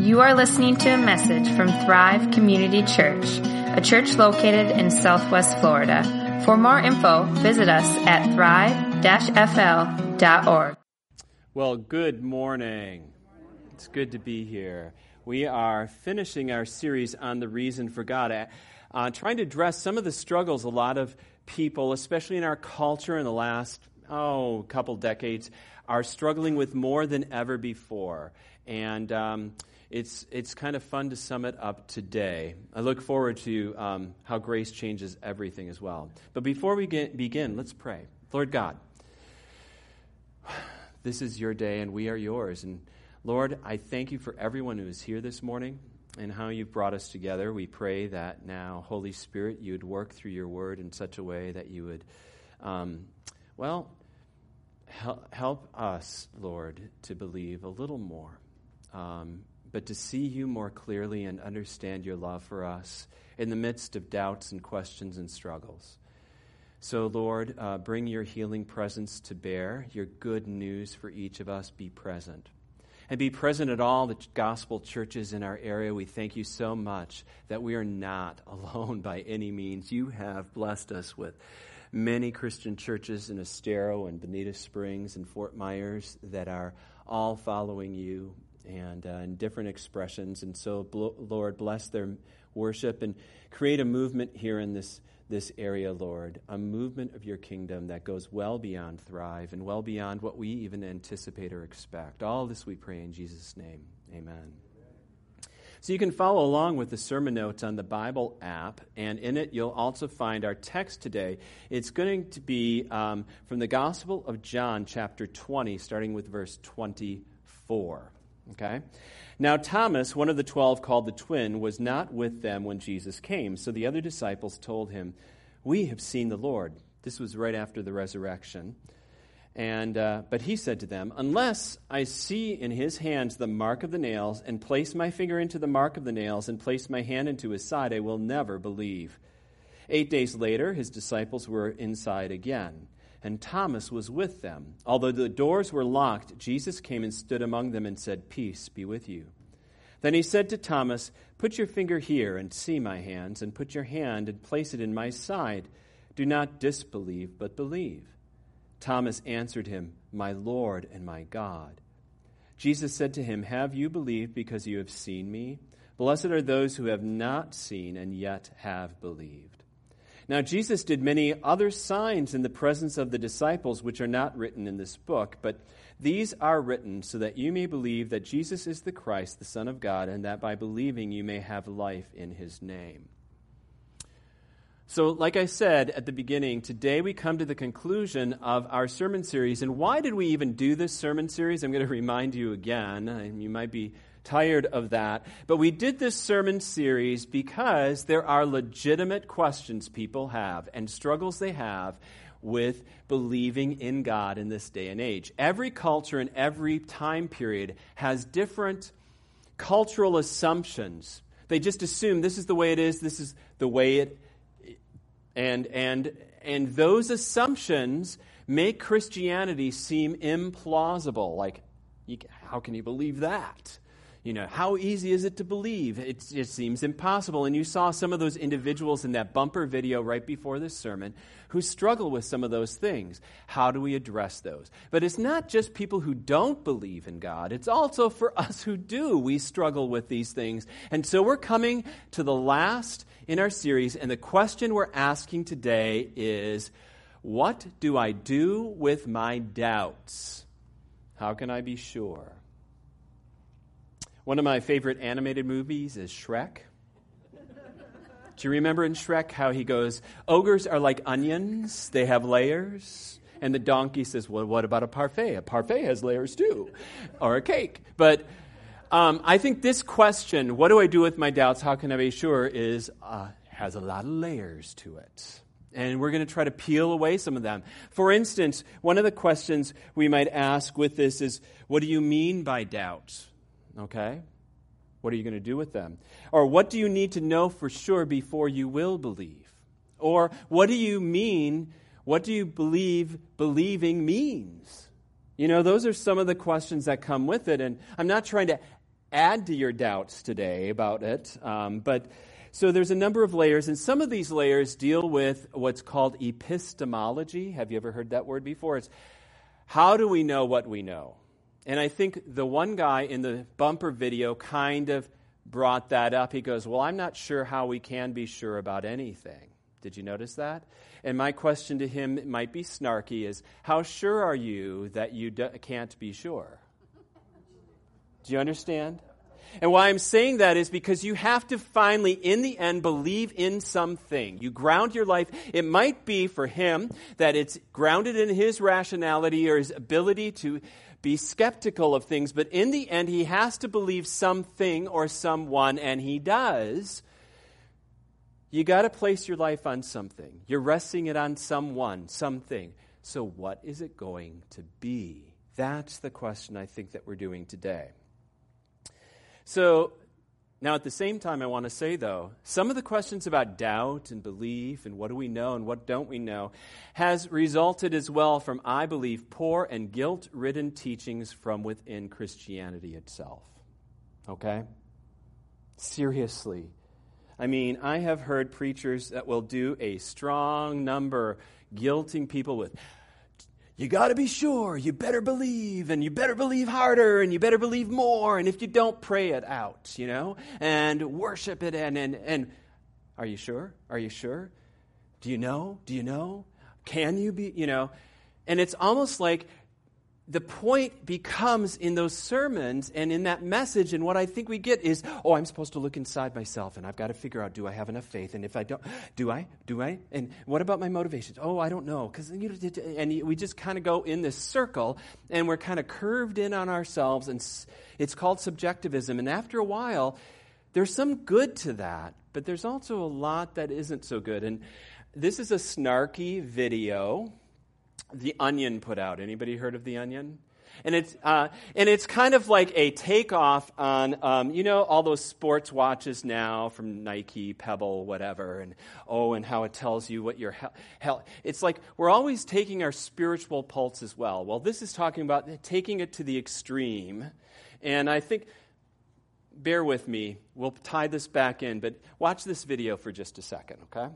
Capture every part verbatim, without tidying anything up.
You are listening to a message from Thrive Community Church, a church located in Southwest Florida. For more info, visit us at thrive dash f l dot org. Well, good morning. It's good to be here. We are finishing our series on the reason for God, uh, trying to address some of the struggles a lot of people, especially in our culture in the last, oh, couple decades, are struggling with more than ever before. And um, it's it's kind of fun to sum it up today. I look forward to um, how grace changes everything as well. But before we get, begin, let's pray. Lord God, this is your day and we are yours. And Lord, I thank you for everyone who is here this morning and how you've brought us together. We pray that now, Holy Spirit, you would work through your word in such a way that you would, um, well, help, help us, Lord, to believe a little more. Um, but to see you more clearly and understand your love for us in the midst of doubts and questions and struggles. So, Lord, uh, bring your healing presence to bear. Your good news for each of us be present. And be present at all the gospel churches in our area. We thank you so much that we are not alone by any means. You have blessed us with many Christian churches in Estero and Bonita Springs and Fort Myers that are all following you and uh, in different expressions. And so, Lord, bless their worship and create a movement here in this, this area, Lord, a movement of your kingdom that goes well beyond Thrive and well beyond what we even anticipate or expect. All this we pray in Jesus' name. Amen. So you can follow along with the sermon notes on the Bible app, and in it you'll also find our text today. It's going to be um, from the Gospel of John, chapter twenty, starting with verse twenty-four. Okay? Now Thomas, one of the twelve called the twin, was not with them when Jesus came. So the other disciples told him, "We have seen the Lord." This was right after the resurrection. And uh, but he said to them, "Unless I see in his hands the mark of the nails, and place my finger into the mark of the nails, and place my hand into his side, I will never believe." Eight days later, his disciples were inside again, and Thomas was with them. Although the doors were locked, Jesus came and stood among them and said, "Peace be with you." Then he said to Thomas, "Put your finger here and see my hands, and put your hand and place it in my side. Do not disbelieve, but believe." Thomas answered him, "My Lord and my God." Jesus said to him, "Have you believed because you have seen me? Blessed are those who have not seen and yet have believed." Now Jesus did many other signs in the presence of the disciples, which are not written in this book, but these are written so that you may believe that Jesus is the Christ, the Son of God, and that by believing you may have life in his name. So, like I said at the beginning, today we come to the conclusion of our sermon series. And why did we even do this sermon series? I'm going to remind you again, and you might be tired of that. But we did this sermon series because there are legitimate questions people have and struggles they have with believing in God in this day and age. Every culture and every time period has different cultural assumptions. They just assume this is the way it is, this is the way it And and and those assumptions make Christianity seem implausible. Like, you, how can you believe that? You know, how easy is it to believe? It, it seems impossible. And you saw some of those individuals in that bumper video right before this sermon who struggle with some of those things. How do we address those? But it's not just people who don't believe in God. It's also for us who do. We struggle with these things. And so we're coming to the last in our series, and the question we're asking today is, what do I do with my doubts? How can I be sure? One of my favorite animated movies is Shrek. Do you remember in Shrek how he goes, ogres are like onions, they have layers? And the donkey says, well, what about a parfait? A parfait has layers too, or a cake. But Um, I think this question, what do I do with my doubts, how can I be sure, is uh, has a lot of layers to it. And we're going to try to peel away some of them. For instance, one of the questions we might ask with this is, what do you mean by doubts? Okay? What are you going to do with them? Or what do you need to know for sure before you will believe? Or what do you mean, what do you believe believing means? You know, those are some of the questions that come with it. And I'm not trying to add to your doubts today about it. Um, but so there's a number of layers, and some of these layers deal with what's called epistemology. Have you ever heard that word before? It's how do we know what we know? And I think the one guy in the bumper video kind of brought that up. He goes, well, I'm not sure how we can be sure about anything. Did you notice that? And my question to him, it might be snarky, is how sure are you that you d- can't be sure? Do you understand? And why I'm saying that is because you have to finally, in the end, believe in something. You ground your life. It might be for him that it's grounded in his rationality or his ability to be skeptical of things, but in the end, he has to believe something or someone, and he does. You got to place your life on something. You're resting it on someone, something. So what is it going to be? That's the question I think that we're doing today. So now at the same time, I want to say, though, some of the questions about doubt and belief and what do we know and what don't we know has resulted as well from, I believe, poor and guilt-ridden teachings from within Christianity itself. Okay? Seriously. I mean, I have heard preachers that will do a strong number guilting people with, you got to be sure, you better believe, and you better believe harder, and you better believe more, and if you don't, pray it out, you know, and worship it, and, and, and are you sure? Are you sure? Do you know? Do you know? Can you be, you know? And it's almost like the point becomes in those sermons and in that message, and what I think we get is, oh, I'm supposed to look inside myself, and I've got to figure out, do I have enough faith? And if I don't, do I? Do I? And what about my motivations? Oh, I don't know. Because you know, and we just kind of go in this circle, and we're kind of curved in on ourselves, and it's called subjectivism. And after a while, there's some good to that, but there's also a lot that isn't so good. And this is a snarky video The Onion put out. Anybody heard of The Onion? And it's uh, and it's kind of like a takeoff on, um, you know, all those sports watches now from Nike, Pebble, whatever, and oh, and how it tells you what your hell. Hell. It's like we're always taking our spiritual pulse as well. Well, this is talking about taking it to the extreme, and I think, bear with me, we'll tie this back in, but watch this video for just a second, okay?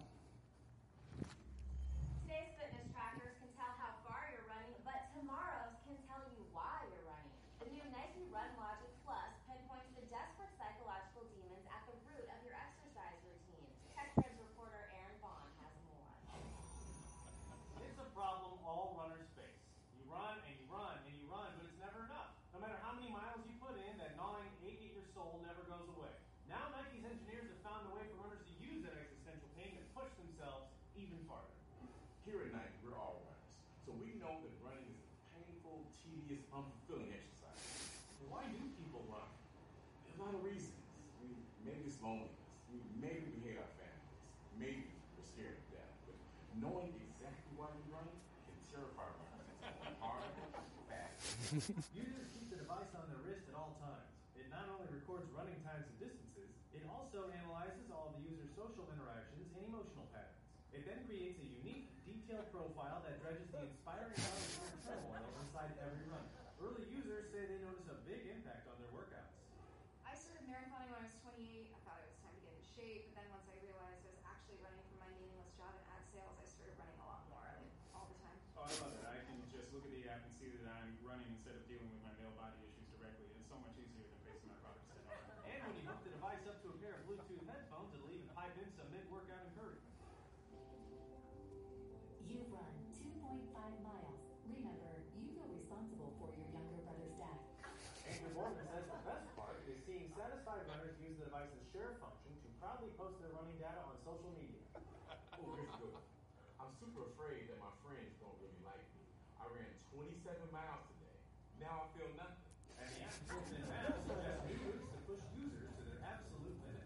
Users keep the device on their wrist at all times. It not only records running times and distances, it also analyzes all of the user's social interactions and emotional patterns. It then creates a unique, detailed profile that dredges the inspiring knowledge and turmoil inside every runner. Early users say they notice a big impact on their workouts. I started marathoning when I was twenty-eight. I thought it was time to get in shape, but then once I realized I was actually running for my meaningless job in ad sales, I started running a lot more, I mean, all the time. Oh, I love it. I can just look at the app and see that I'm running instead of dealing with my male body issues directly. It's so much easier than facing my products head on. And when you hook the device up to a pair of Bluetooth headphones, it'll even pipe in some mid-workout encouragement. You run two point five miles. Remember, you feel responsible for your younger brother's death. Andrew Morgan says the best part is seeing satisfied runners use the device's share function to proudly post their running data on social media. Oh, here's good. I'm super afraid that my friends don't really like me. I ran twenty-seven miles today. Now I feel nothing. And the app built in now suggests new routes to push users to their absolute limit.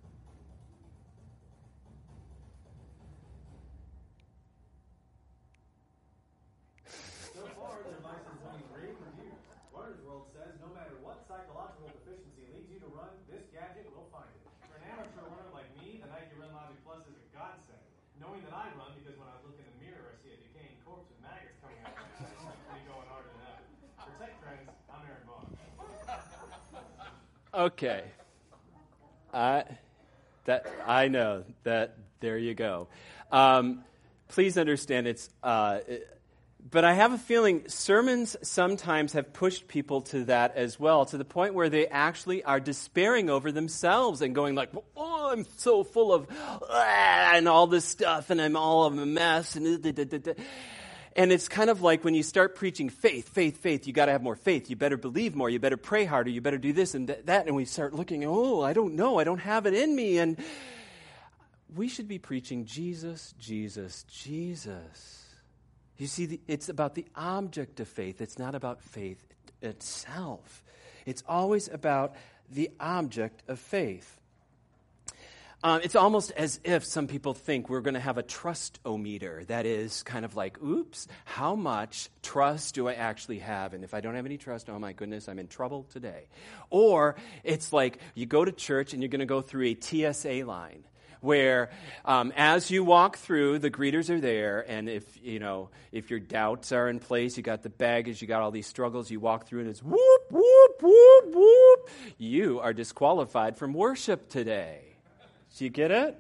So far, the device is winning rave reviews. Runner's World says no matter what psychological deficiency leads you to run, this gadget will find it. For an amateur runner like me, the Nike Run Logic Plus is a godsend. Knowing that I run because when I look in the mirror, I see a decaying corpse with maggots coming out of my eyes, keeps me going hard enough. For Tech Trends, I'm Aaron Vaughn. Okay. I that I know that. There you go. Um, please understand it's. Uh, it, but I have a feeling sermons sometimes have pushed people to that as well, to the point where they actually are despairing over themselves and going like, "Oh, I'm so full of ah, and all this stuff, and I'm all of a mess." And da, da, da, da. And it's kind of like when you start preaching faith, faith, faith, you got to have more faith. You better believe more. You better pray harder. You better do this and th- that. And we start looking, oh, I don't know. I don't have it in me. And we should be preaching Jesus, Jesus, Jesus. You see, the, it's about the object of faith. It's not about faith itself. It's always about the object of faith. Um, it's almost as if some people think we're going to have a trust-o-meter. That is kind of like, oops, how much trust do I actually have? And if I don't have any trust, oh my goodness, I'm in trouble today. Or it's like you go to church and you're going to go through a T S A line, where um, as you walk through, the greeters are there, and if you know if your doubts are in place, you got the baggage, you got all these struggles, you walk through and it's whoop, whoop, whoop, whoop. You are disqualified from worship today. Do you get it?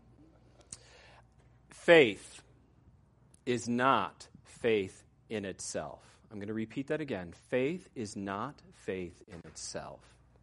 Faith is not faith in itself. I'm going to repeat that again. Faith is not faith in itself.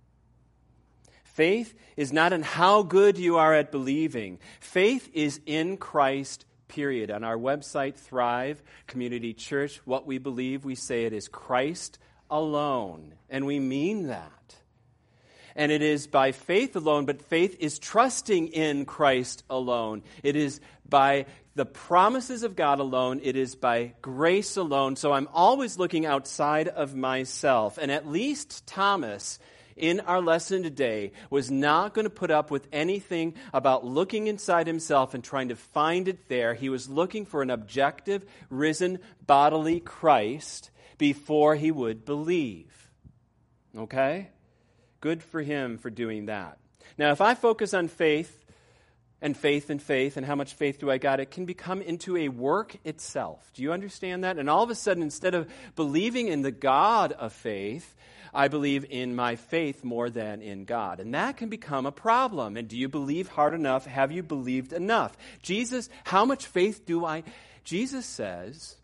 Faith is not in how good you are at believing. Faith is in Christ, period. On our website, Thrive Community Church, what we believe, we say it is Christ alone. And we mean that. And it is by faith alone, but faith is trusting in Christ alone. It is by the promises of God alone. It is by grace alone. So I'm always looking outside of myself. And at least Thomas, in our lesson today, was not going to put up with anything about looking inside himself and trying to find it there. He was looking for an objective, risen, bodily Christ before he would believe. Okay? Good for him for doing that. Now, if I focus on faith and faith and faith and how much faith do I got, it can become into a work itself. Do you understand that? And all of a sudden, instead of believing in the God of faith, I believe in my faith more than in God. And that can become a problem. And do you believe hard enough? Have you believed enough? Jesus, how much faith do I... Jesus says,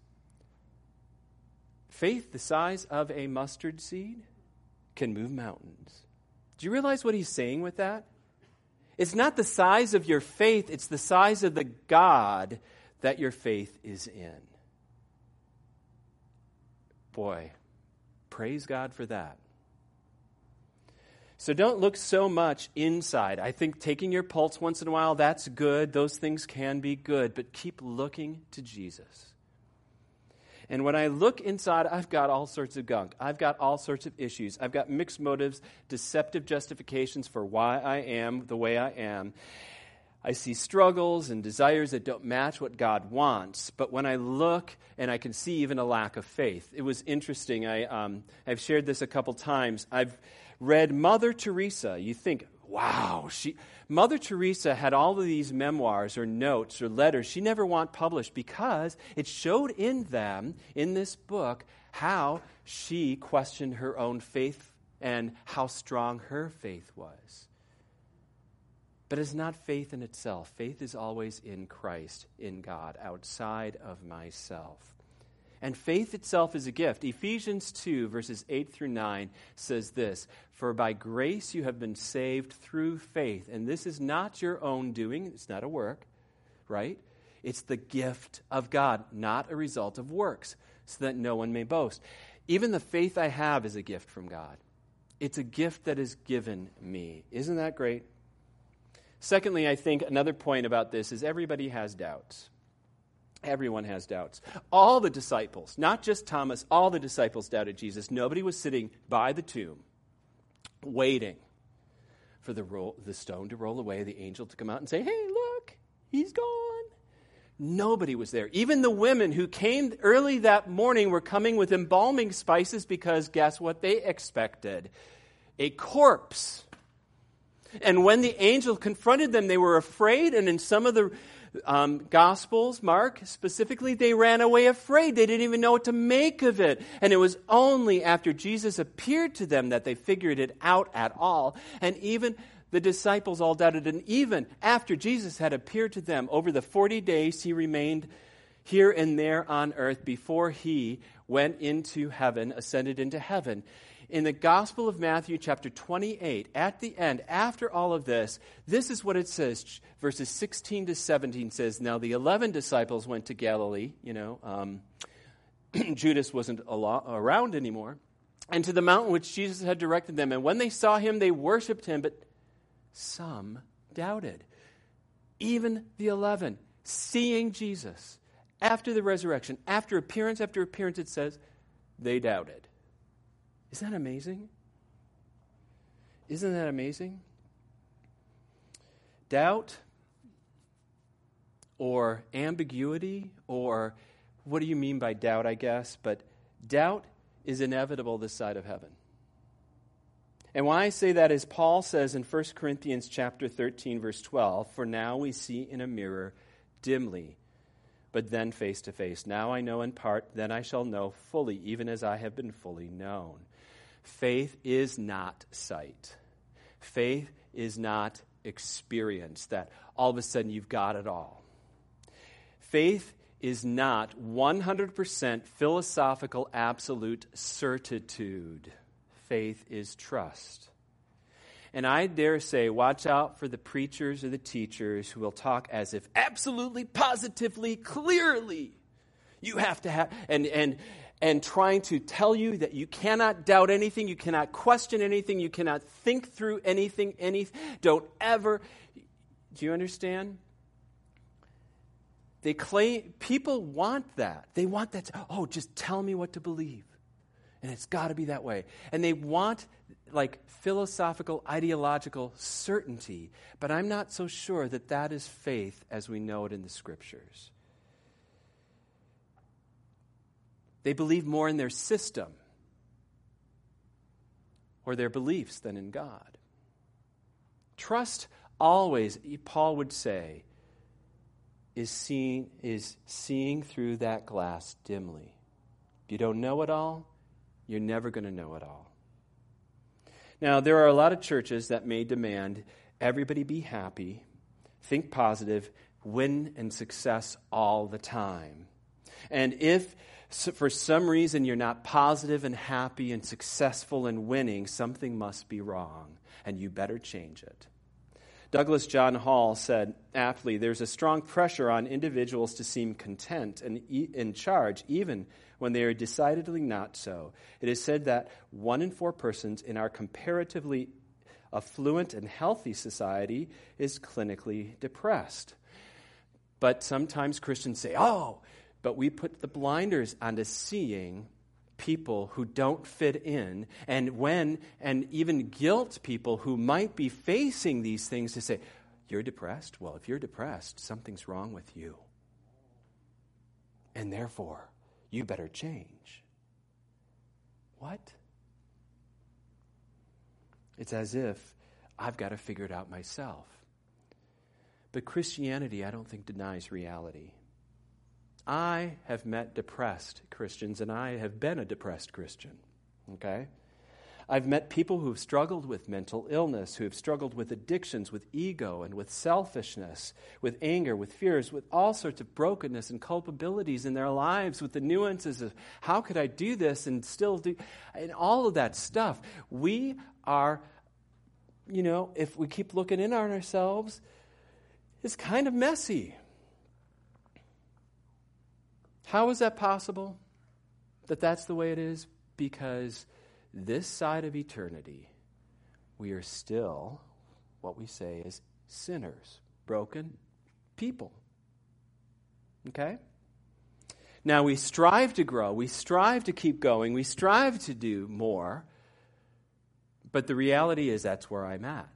faith the size of a mustard seed can move mountains. Do you realize what he's saying with that? It's not the size of your faith, it's the size of the God that your faith is in. Boy, praise God for that. So don't look so much inside. I think taking your pulse once in a while, that's good. Those things can be good, but keep looking to Jesus. And when I look inside, I've got all sorts of gunk. I've got all sorts of issues. I've got mixed motives, deceptive justifications for why I am the way I am. I see struggles and desires that don't match what God wants. But when I look, and I can see even a lack of faith. It was interesting. I, um, I've shared this a couple times. I've read Mother Teresa. You think, wow, she... Mother Teresa had all of these memoirs or notes or letters she never wanted published because it showed in them, in this book, how she questioned her own faith and how strong her faith was. But it's not faith in itself. Faith is always in Christ, in God, outside of myself. And faith itself is a gift. Ephesians two, verses eight through nine says this, "For by grace you have been saved through faith." And this is not your own doing. It's not a work, right? It's the gift of God, not a result of works, so that no one may boast. Even the faith I have is a gift from God. It's a gift that is given me. Isn't that great? Secondly, I think another point about this is everybody has doubts. Everyone has doubts. All the disciples, not just Thomas, all the disciples doubted Jesus. Nobody was sitting by the tomb waiting for the, roll, the stone to roll away, the angel to come out and say, "Hey, look, he's gone." Nobody was there. Even the women who came early that morning were coming with embalming spices because guess what they expected? A corpse. And when the angel confronted them, they were afraid, and in some of the um, Gospels, Mark specifically, they ran away afraid. They didn't even know what to make of it. And it was only after Jesus appeared to them that they figured it out at all. And even the disciples all doubted. And even after Jesus had appeared to them over the forty days he remained here and there on earth before he went into heaven, ascended into heaven. In the Gospel of Matthew chapter twenty-eight, at the end, after all of this, this is what it says. Verses sixteen to seventeen says, now the eleven disciples went to Galilee. You know, um, Judas wasn't al- around anymore. And to the mountain which Jesus had directed them. And when they saw him, they worshipped him, but some doubted. Even the eleven, seeing Jesus after the resurrection, after appearance after appearance, it says, they doubted. Isn't that amazing? Isn't that amazing? Doubt or ambiguity, or what do you mean by doubt, I guess? But doubt is inevitable this side of heaven. And why I say that is Paul says in First Corinthians chapter thirteen, verse twelve, for now we see in a mirror dimly, but then face to face. Now I know in part, then I shall know fully, even as I have been fully known. Faith is not sight. Faith is not experience, that all of a sudden you've got it all. Faith is not one hundred percent philosophical absolute certitude. Faith is trust. And I dare say, watch out for the preachers or the teachers who will talk as if absolutely, positively, clearly you have to have, and and and trying to tell you that you cannot doubt anything, you cannot question anything, you cannot think through anything, anything. Don't ever, do you understand? They claim, people want that. They want that, to, oh, just tell me what to believe. And it's got to be that way. And they want like philosophical, ideological certainty. But I'm not so sure that that is faith as we know it in the Scriptures. They believe more in their system or their beliefs than in God. Trust always, Paul would say, is seeing, is seeing through that glass dimly. If you don't know it all, you're never going to know it all. Now, there are a lot of churches that may demand everybody be happy, think positive, win and success all the time. And if so for some reason you're not positive and happy and successful and winning, something must be wrong, and you better change it. Douglas John Hall said aptly, there's a strong pressure on individuals to seem content and in charge, even when they are decidedly not so. It is said that one in four persons in our comparatively affluent and healthy society is clinically depressed. But sometimes Christians say, oh, but we put the blinders onto seeing people who don't fit in, and when, and even guilt people who might be facing these things to say, you're depressed? Well, if you're depressed, something's wrong with you. And therefore, you better change. What? It's as if I've got to figure it out myself. But Christianity, I don't think, denies reality. I have met depressed Christians, and I have been a depressed Christian, okay? I've met people who have struggled with mental illness, who have struggled with addictions, with ego, and with selfishness, with anger, with fears, with all sorts of brokenness and culpabilities in their lives, with the nuances of how could I do this and still do, and all of that stuff. We are, you know, if we keep looking in on ourselves, it's kind of messy. How is that possible, that that's the way it is? Because this side of eternity, we are still, what we say is sinners, broken people. Okay? Now, we strive to grow, we strive to keep going, we strive to do more, but the reality is that's where I'm at.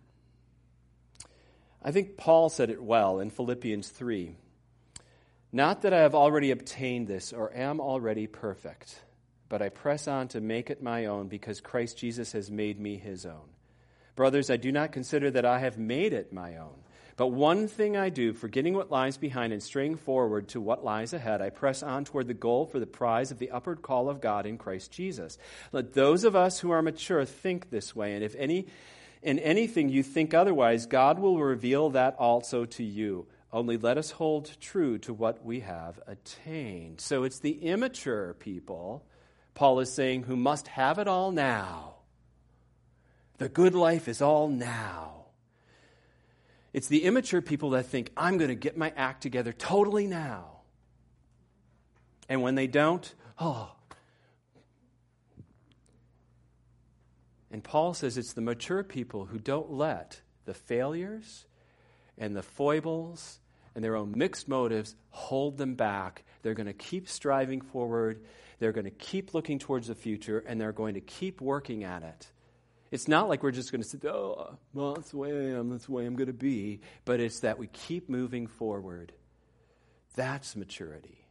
I think Paul said it well in Philippians three. Not that I have already obtained this or am already perfect, but I press on to make it my own because Christ Jesus has made me his own. Brothers, I do not consider that I have made it my own, But one thing I do, forgetting what lies behind and straying forward to what lies ahead, I press on toward the goal for the prize of the upward call of God in Christ Jesus. Let those of us who are mature think this way, and if any in anything you think otherwise, God will reveal that also to you. Only let us hold true to what we have attained. So it's the immature people, Paul is saying, who must have it all now. The good life is all now. It's the immature people that think, I'm going to get my act together totally now. And when they don't, oh. And Paul says it's the mature people who don't let the failures and the foibles and their own mixed motives hold them back. They're going to keep striving forward. They're going to keep looking towards the future, and they're going to keep working at it. It's not like we're just going to say, oh, well, that's the way I am, that's the way I'm going to be. But it's that we keep moving forward. That's maturity.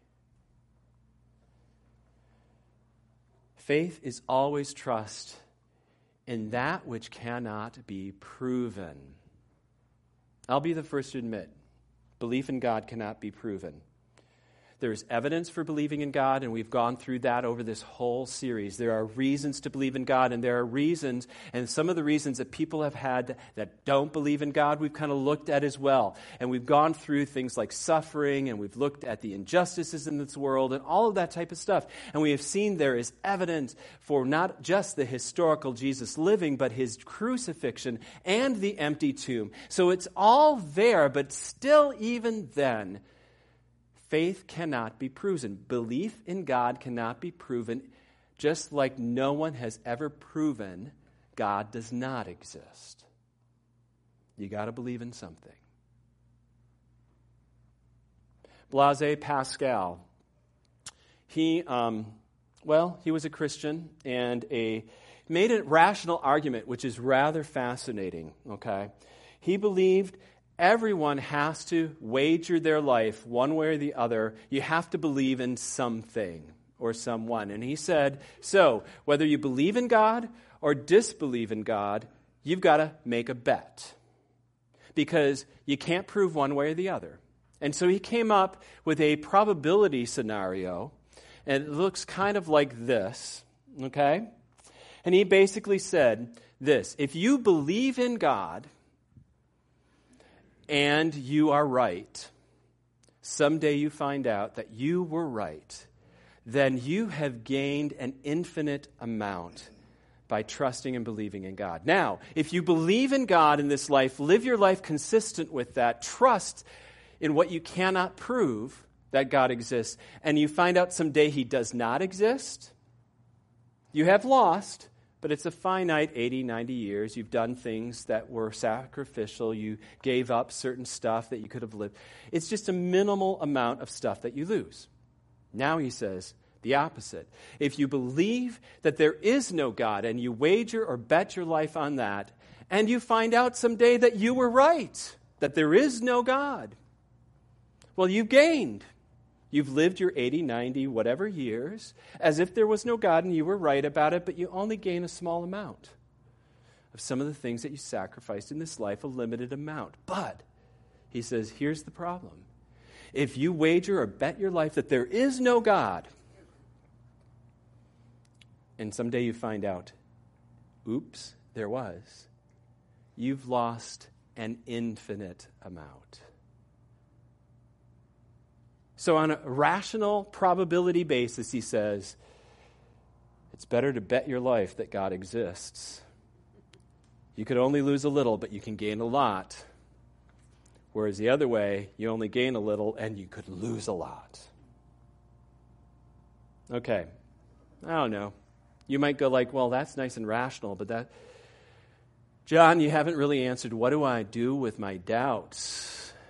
Faith is always trust in that which cannot be proven. I'll be the first to admit, belief in God cannot be proven. There's evidence for believing in God, and we've gone through that over this whole series. There are reasons to believe in God, and there are reasons, and some of the reasons that people have had that don't believe in God, we've kind of looked at as well. And we've gone through things like suffering, and we've looked at the injustices in this world, and all of that type of stuff. And we have seen there is evidence for not just the historical Jesus living, but his crucifixion and the empty tomb. So it's all there, but still even then, faith cannot be proven. Belief in God cannot be proven, just like no one has ever proven God does not exist. You got to believe in something. Blaise Pascal, he, um, well, he was a Christian and a made a rational argument, which is rather fascinating. Okay, he believed everyone has to wager their life one way or the other. You have to believe in something or someone. And he said, so whether you believe in God or disbelieve in God, you've got to make a bet. Because you can't prove one way or the other. And so he came up with a probability scenario, and it looks kind of like this, okay? And he basically said this: if you believe in God and you are right, someday you find out that you were right, then you have gained an infinite amount by trusting and believing in God. Now, if you believe in God in this life, live your life consistent with that, trust in what you cannot prove, that God exists, and you find out someday he does not exist, you have lost. But it's a finite eighty, ninety years. You've done things that were sacrificial. You gave up certain stuff that you could have lived. It's just a minimal amount of stuff that you lose. Now he says the opposite. If you believe that there is no God and you wager or bet your life on that, and you find out someday that you were right, that there is no God, well, you've gained. You've lived your eighty, ninety, whatever years as if there was no God and you were right about it, but you only gain a small amount of some of the things that you sacrificed in this life, a limited amount. But he says, here's the problem. If you wager or bet your life that there is no God, and someday you find out, oops, there was, you've lost an infinite amount. So on a rational probability basis, he says, it's better to bet your life that God exists. You could only lose a little, but you can gain a lot. Whereas the other way, you only gain a little and you could lose a lot. Okay, I don't know. You might go like, well, that's nice and rational, but that, John, you haven't really answered, what do I do with my doubts?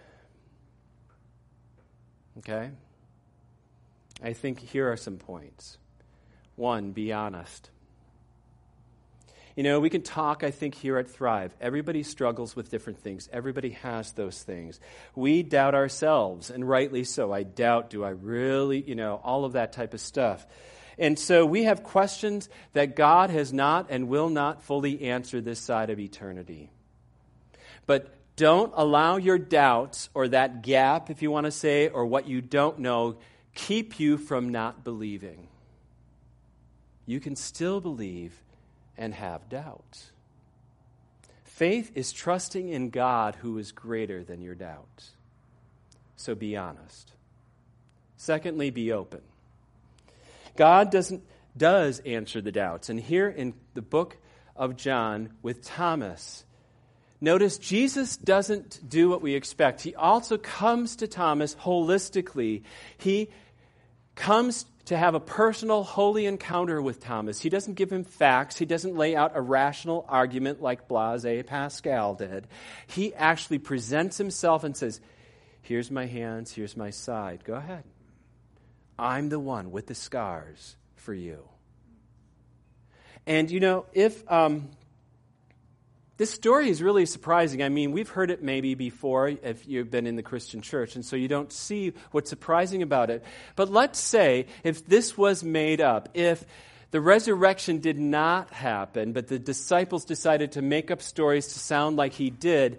Okay? I think here are some points. One, be honest. You know, we can talk, I think, here at Thrive. Everybody struggles with different things. Everybody has those things. We doubt ourselves, and rightly so. I doubt, do I really, you know, all of that type of stuff. And so we have questions that God has not and will not fully answer this side of eternity. But Don't allow your doubts or that gap, if you want to say, or what you don't know, keep you from not believing. You can still believe and have doubt. Faith is trusting in God who is greater than your doubt. So be honest. Secondly, be open. God doesn't does answer the doubts. And here in the book of John with Thomas, notice Jesus doesn't do what we expect. He also comes to Thomas holistically. He comes to have a personal, holy encounter with Thomas. He doesn't give him facts. He doesn't lay out a rational argument like Blaise Pascal did. He actually presents himself and says, here's my hands, here's my side. Go ahead. I'm the one with the scars for you. And, you know, if um, this story is really surprising. I mean, we've heard it maybe before if you've been in the Christian church, and so you don't see what's surprising about it. But let's say if this was made up, if the resurrection did not happen, but the disciples decided to make up stories to sound like he did,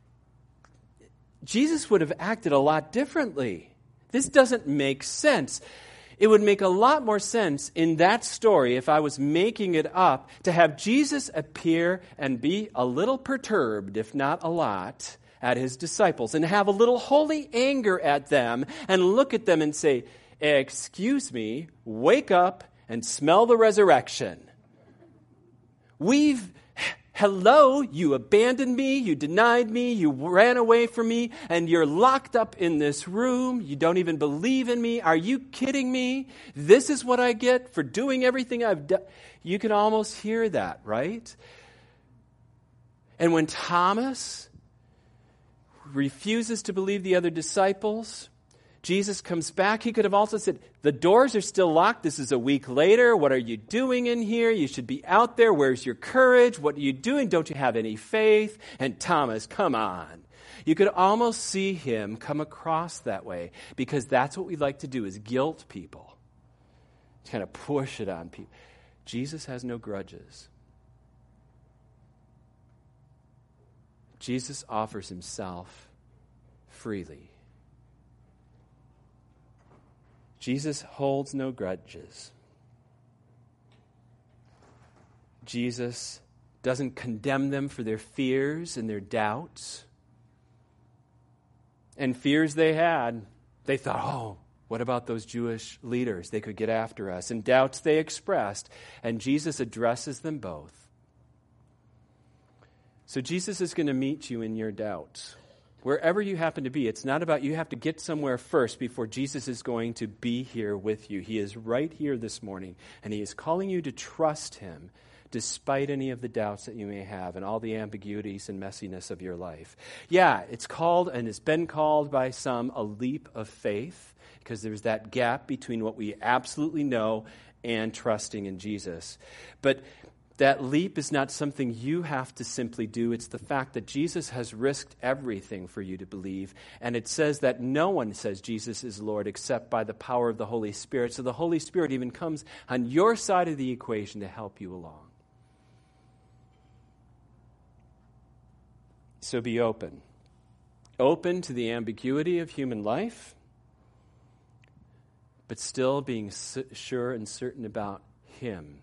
Jesus would have acted a lot differently. This doesn't make sense. It would make a lot more sense in that story, if I was making it up, to have Jesus appear and be a little perturbed, if not a lot, at his disciples, and have a little holy anger at them, and look at them and say, excuse me, wake up and smell the resurrection. We've... Hello, you abandoned me, you denied me, you ran away from me, and you're locked up in this room. You don't even believe in me. Are you kidding me? This is what I get for doing everything I've done. You can almost hear that, right? And when Thomas refuses to believe the other disciples, Jesus comes back. He could have also said, the doors are still locked. This is a week later. What are you doing in here? You should be out there. Where's your courage? What are you doing? Don't you have any faith? And Thomas, come on. You could almost see him come across that way, because that's what we like to do, is guilt people. Kind of push it on people. Jesus has no grudges. Jesus offers himself freely. Jesus holds no grudges. Jesus doesn't condemn them for their fears and their doubts. And fears they had. They thought, oh, what about those Jewish leaders? They could get after us. And doubts they expressed. And Jesus addresses them both. So Jesus is going to meet you in your doubts. Wherever you happen to be, it's not about you have to get somewhere first before Jesus is going to be here with you. He is right here this morning, and he is calling you to trust him despite any of the doubts that you may have and all the ambiguities and messiness of your life. Yeah, it's called, and it's been called by some, a leap of faith, because there's that gap between what we absolutely know and trusting in Jesus. But that leap is not something you have to simply do. It's the fact that Jesus has risked everything for you to believe. And it says that no one says Jesus is Lord except by the power of the Holy Spirit. So the Holy Spirit even comes on your side of the equation to help you along. So be open. Open to the ambiguity of human life, but still being sure and certain about him.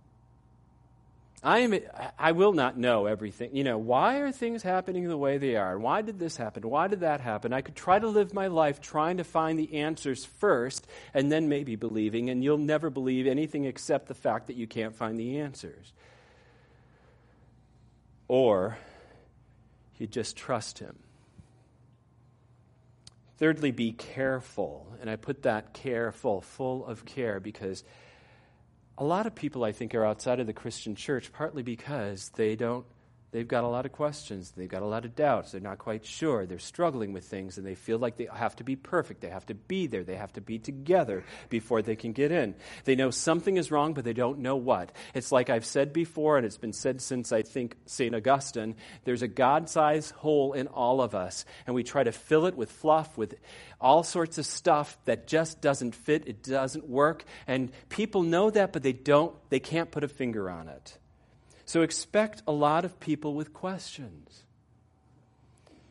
I am. I will not know everything. You know, why are things happening the way they are? Why did this happen? Why did that happen? I could try to live my life trying to find the answers first and then maybe believing, and you'll never believe anything except the fact that you can't find the answers. Or you just trust him. Thirdly, be careful. And I put that careful, full of care, because a lot of people, I think, are outside of the Christian church, partly because they don't, they've got a lot of questions, they've got a lot of doubts, they're not quite sure, they're struggling with things, and they feel like they have to be perfect, they have to be there, they have to be together before they can get in. They know something is wrong, but they don't know what. It's like I've said before, and it's been said since, I think, Saint Augustine, there's a God-sized hole in all of us, and we try to fill it with fluff, with all sorts of stuff that just doesn't fit, it doesn't work, and people know that, but they don't, they can't put a finger on it. So expect a lot of people with questions.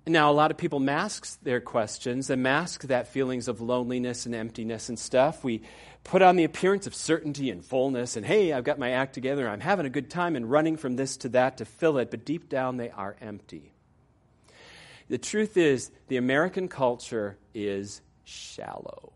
Now, a lot of people mask their questions and mask that feelings of loneliness and emptiness and stuff. We put on the appearance of certainty and fullness and, hey, I've got my act together, I'm having a good time and running from this to that to fill it, but deep down they are empty. The truth is, the American culture is shallow.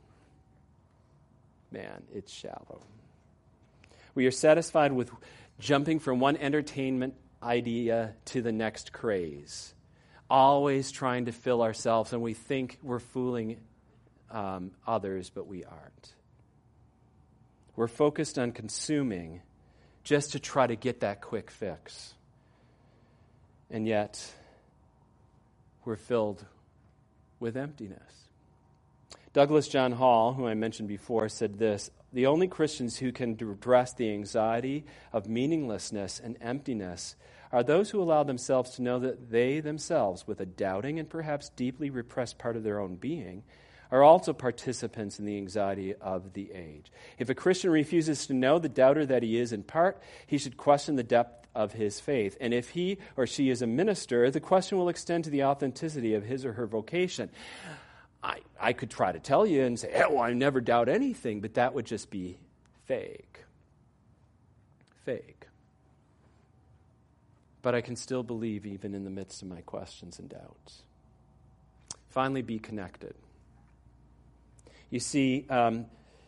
Man, it's shallow. We are satisfied with jumping from one entertainment idea to the next craze, always trying to fill ourselves, and we think we're fooling um, others, but we aren't. We're focused on consuming just to try to get that quick fix. And yet, we're filled with emptiness. Douglas John Hall, who I mentioned before, said this: the only Christians who can address the anxiety of meaninglessness and emptiness are those who allow themselves to know that they themselves, with a doubting and perhaps deeply repressed part of their own being, are also participants in the anxiety of the age. If a Christian refuses to know the doubter that he is in part, he should question the depth of his faith. And if he or she is a minister, the question will extend to the authenticity of his or her vocation. I, I could try to tell you and say, oh, I never doubt anything, but that would just be fake. Fake. But I can still believe even in the midst of my questions and doubts. Finally, be connected. You see, um,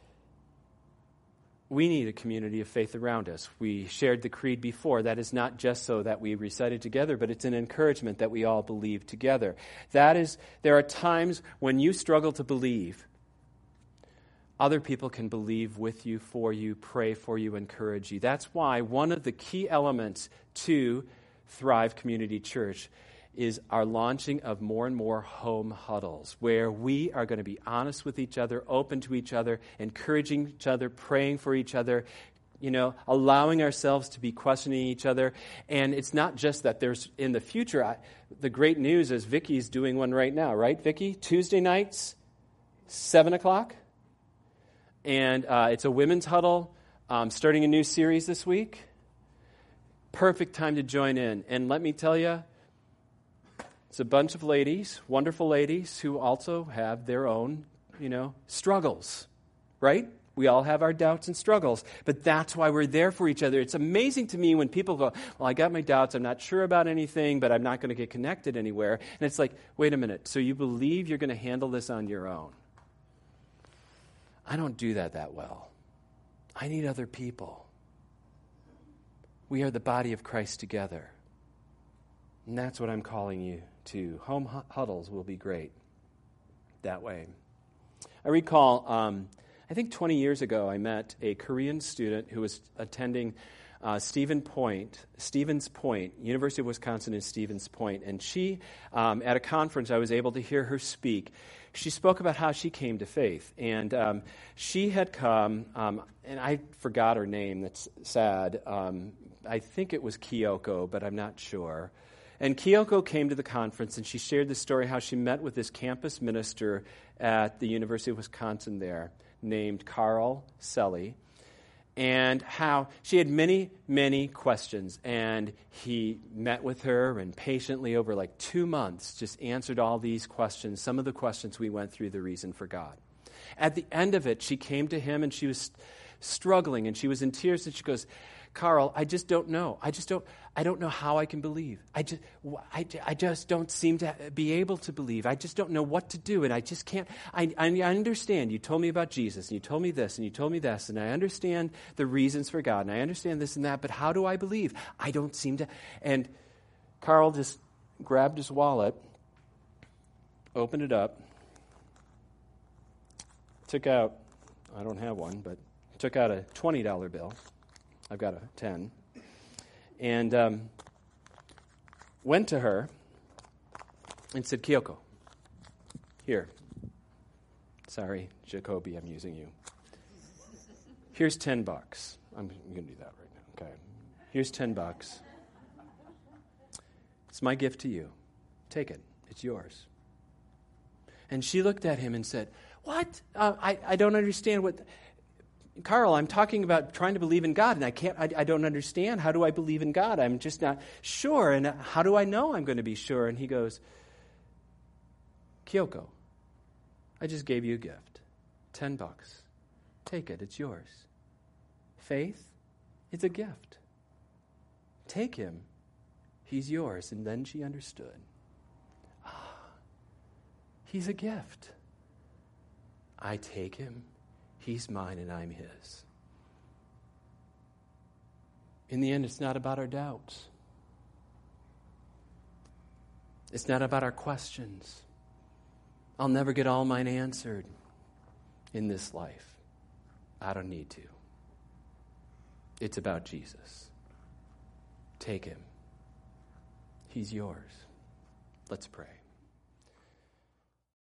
we need a community of faith around us. We shared the creed before. That is not just so that we recite it together, but it's an encouragement that we all believe together. That is, there are times when you struggle to believe. Other people can believe with you, for you, pray for you, encourage you. That's why one of the key elements to Thrive Community Church is our launching of more and more home huddles, where we are going to be honest with each other, open to each other, encouraging each other, praying for each other, you know, allowing ourselves to be questioning each other. And it's not just that there's, in the future, I, the great news is Vicky's doing one right now, right, Vicky? Tuesday nights, seven o'clock. And uh, it's a women's huddle, um, starting a new series this week. Perfect time to join in. And let me tell you, it's a bunch of ladies, wonderful ladies, who also have their own, you know, struggles, right? We all have our doubts and struggles, but that's why we're there for each other. It's amazing to me when people go, well, I got my doubts, I'm not sure about anything, but I'm not going to get connected anywhere. And it's like, wait a minute, so you believe you're going to handle this on your own? I don't do that that well. I need other people. We are the body of Christ together. And that's what I'm calling you to. Home huddles will be great that way. I recall, um, I think twenty years ago, I met a Korean student who was attending uh, Stevens Point, Stevens Point, University of Wisconsin in Stevens Point. And she, um, at a conference, I was able to hear her speak. She spoke about how she came to faith. And um, she had come, um, and I forgot her name, that's sad. Um, I think it was Kyoko, but I'm not sure. And Kyoko came to the conference, and she shared the story how she met with this campus minister at the University of Wisconsin there named Carl Selly, and how she had many, many questions. And he met with her and patiently over like two months just answered all these questions, some of the questions we went through, the reason for God. At the end of it, she came to him, and she was struggling, and she was in tears, and she goes, Carl, I just don't know. I just don't, I don't know how I can believe. I just, I, I just don't seem to be able to believe. I just don't know what to do, and I just can't. I, I understand. You told me about Jesus, and you told me this, and you told me this, and I understand the reasons for God, and I understand this and that, but how do I believe? I don't seem to. And Carl just grabbed his wallet, opened it up, took out, I don't have one, but took out a twenty dollar bill. I've got a ten. And um, went to her and said, Kyoko, here. Sorry, Jacoby, I'm using you. Here's ten bucks. I'm going to do that right now. Okay. Here's ten bucks. It's my gift to you. Take it. It's yours. And she looked at him and said, what? Uh, I, I don't understand what... Carl, I'm talking about trying to believe in God, and I can't, I, I don't understand. How do I believe in God? I'm just not sure. And how do I know I'm going to be sure? And he goes, Kyoko, I just gave you a gift. Ten bucks. Take it. It's yours. Faith, it's a gift. Take him. He's yours. And then she understood. Ah, he's a gift. I take him. He's mine and I'm his. In the end, it's not about our doubts. It's not about our questions. I'll never get all mine answered in this life. I don't need to. It's about Jesus. Take him. He's yours. Let's pray.